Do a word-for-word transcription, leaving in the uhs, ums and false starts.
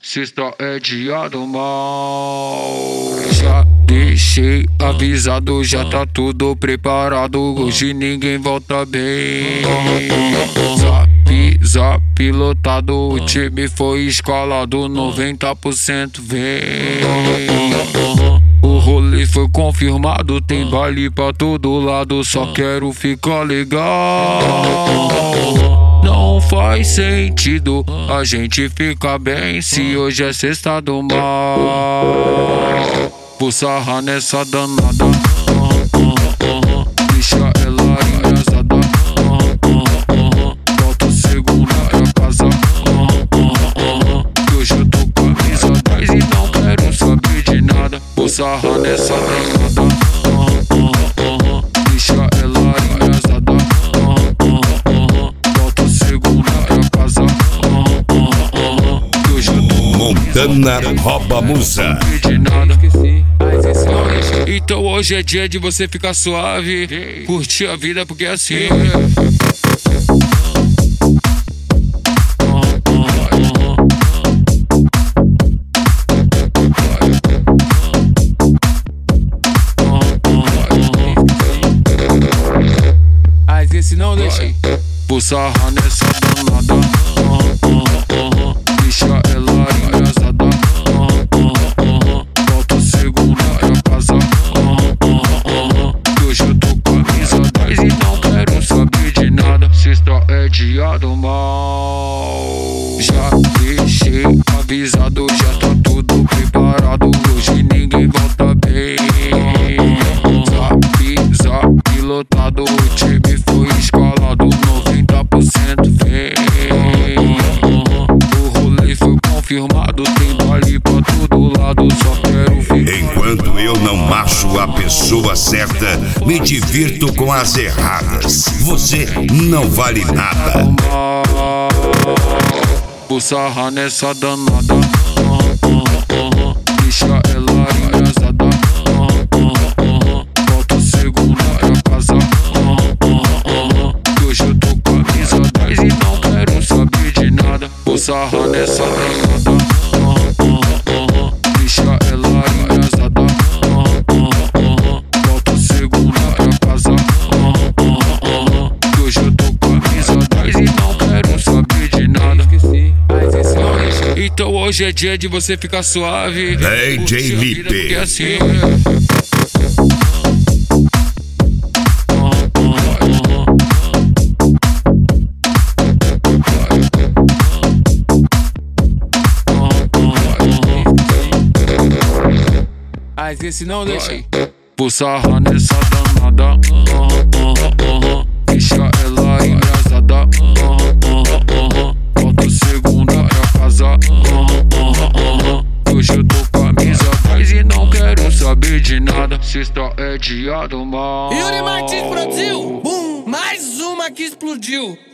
Sexta é dia do mal. Já deixei avisado, já tá tudo preparado. Hoje ninguém volta bem. Zap, zap lotado, o time foi escalado. noventa por cento vem. O rolê foi confirmado, tem baile pra todo lado. Só quero ficar legal. Não faz sentido a gente ficar bem se hoje é sexta do mal. Vou sarrar nessa danada, deixa ela engraçada. Bota o segunda pra casa, que hoje eu tô camisa dez e não quero saber de nada. Vou sarrar nessa danada, deixa ela engraçada. Montana rouba musa. Então hoje é dia de você ficar suave, curtir a vida porque é assim. Mas esse não deixa. Vou sarrar nessa danada, deixa ela engraçada. Bota o segunda pra casa, que hoje eu tô camisa dez e não quero saber de nada. Sexta é dia do mal. Já deixei avisado, já tá tudo preparado. Hoje ninguém volta bem. Zap, zap lotado, o time foi escalado. noventa por cento vem. O rolê foi confirmado, tem baile pra todo lado. Só quero ficar. Enquanto eu não acho a pessoa certa, me divirto com as erradas. Você não vale nada. Vou sarrar nessa danada, deixa ela engraçada. Bota o segunda pra casa, que hoje eu tô camisa dez e não quero saber de nada. Vou sarrar nessa danada, deixa ela engraçada. Bota o segunda pra casa, que hoje eu tô camisa dez e não quero saber de nada. Então hoje é dia de você ficar suave, D J Lipe. Porque assim Mas esse não deixa. vou sarrar nessa danada, deixa ela engraçada. Bota o segunda pra casa, que hoje eu tô camisa dez e não quero saber de nada. Sexta é dia do mal. Yuri Martins produziu, bum, mais uma que explodiu.